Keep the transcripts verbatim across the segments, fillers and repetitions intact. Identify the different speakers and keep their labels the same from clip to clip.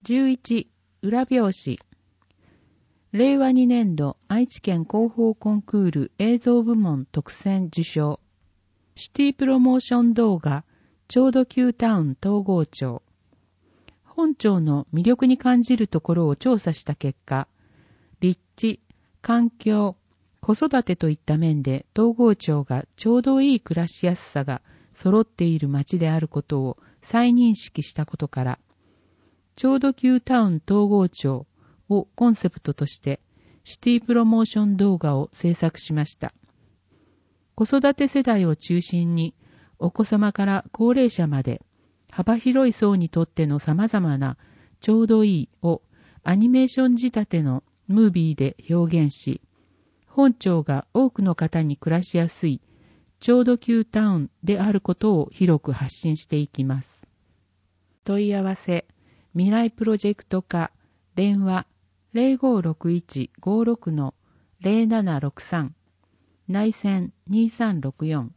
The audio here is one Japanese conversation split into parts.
Speaker 1: じゅういち、裏表紙。れいわにねんど愛知県広報コンクール映像部門特選受賞。シティプロモーション動画、ちょうど旧タウン東郷町。本町の魅力に感じるところを調査した結果、立地、環境、子育てといった面で東郷町がちょうどいい暮らしやすさが揃っている町であることを再認識したことから、ちょうど旧タウン東郷町をコンセプトとしてシティプロモーション動画を制作しました。子育て世代を中心にお子様から高齢者まで幅広い層にとっての様々なちょうどいいをアニメーション仕立てのムービーで表現し、本町が多くの方に暮らしやすいちょうど旧タウンであることを広く発信していきます。問い合わせ、未来プロジェクト課、電話 ゼロごろくいち ごろく ゼロななろくさん、内線にさんろくよん。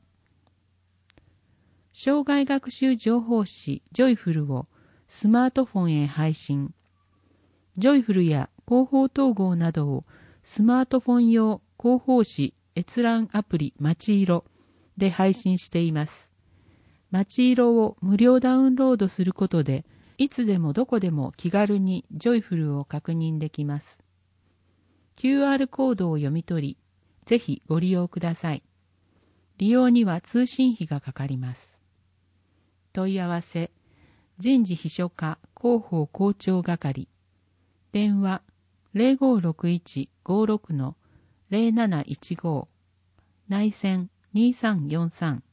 Speaker 1: 障害学習情報誌ジョイフルをスマートフォンへ配信。ジョイフルや広報統合などをスマートフォン用広報誌閲覧アプリまちいろで配信しています。まちいろを無料ダウンロードすることで、いつでもどこでも気軽にジョイフルを確認できます。キューアール コードを読み取り、ぜひご利用ください。利用には通信費がかかります。問い合わせ、人事秘書課広報校長係、電話 ゼロごろくいち ごろく ゼロなないちご、内線にさんよんさん。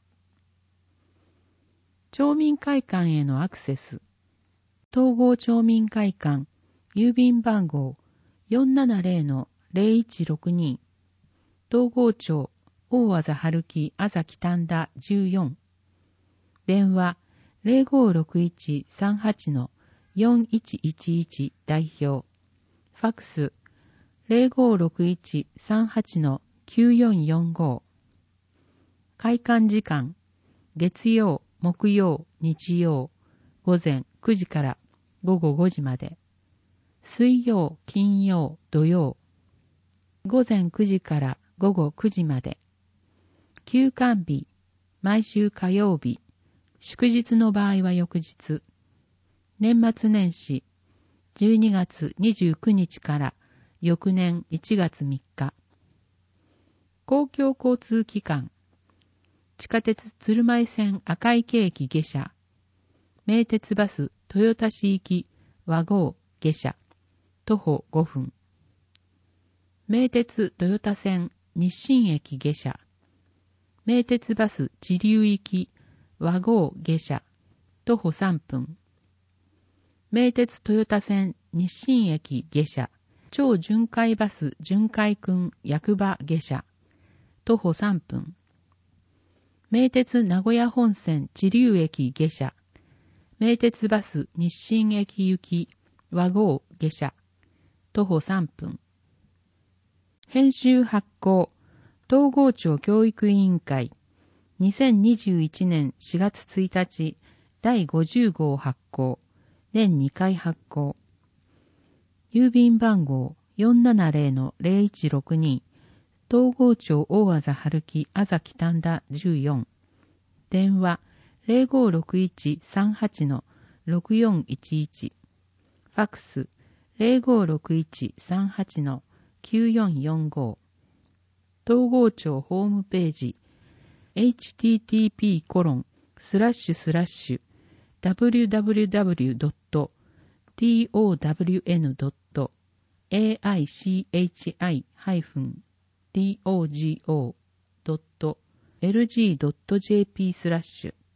Speaker 1: 町民会館へのアクセス、東郷町民会館、郵便番号 よんななゼロのゼロいちろくに、東郷町大和田春樹あざき丹田じゅうよん、電話 ゼロごろくいち さんはち よんいちいちいち 代表、ファックス ゼロごろくいち さんはち きゅうよんよんご。開館時間、月曜、木曜、日曜、午前くじから午後ごじまで。水曜、金曜、土曜、午前くじから午後くじまで。休館日、毎週火曜日、祝日の場合は翌日。年末年始、じゅうにがつにじゅうくにちから翌年いちがつみっか。公共交通機関、地下鉄鶴舞線赤池駅下車、名鉄バス豊田市行き和合下車、徒歩ごふん。名鉄豊田線日清駅下車、名鉄バス知立行き和合下車、徒歩さんぷん。名鉄豊田線日清駅下車、超巡回バス巡回君役場下車、徒歩さんぷん。名鉄名古屋本線知立駅下車、名鉄バス日清駅行き和合下車、徒歩さんぷん。編集発行、東郷町教育委員会、にせんにじゅういちねんしがつついたちだいごじゅうごう発行、年にかい発行。郵便番号 よんななゼロのゼロいちろくに、東郷町大和田春樹あざき丹田じゅうよん、電話 ゼロごろくいち さんはち ろくよんいちいち、ファックス ゼロごろくいち さんはち きゅうよんよんご、東郷町ホームページ エイチティーティーピーコロンスラッシュスラッシュダブリューダブリューダブリュードットトウダブリューエヌドットエーアイシーエイチアイダッシュドットエルジードットジェーピー スラッシュ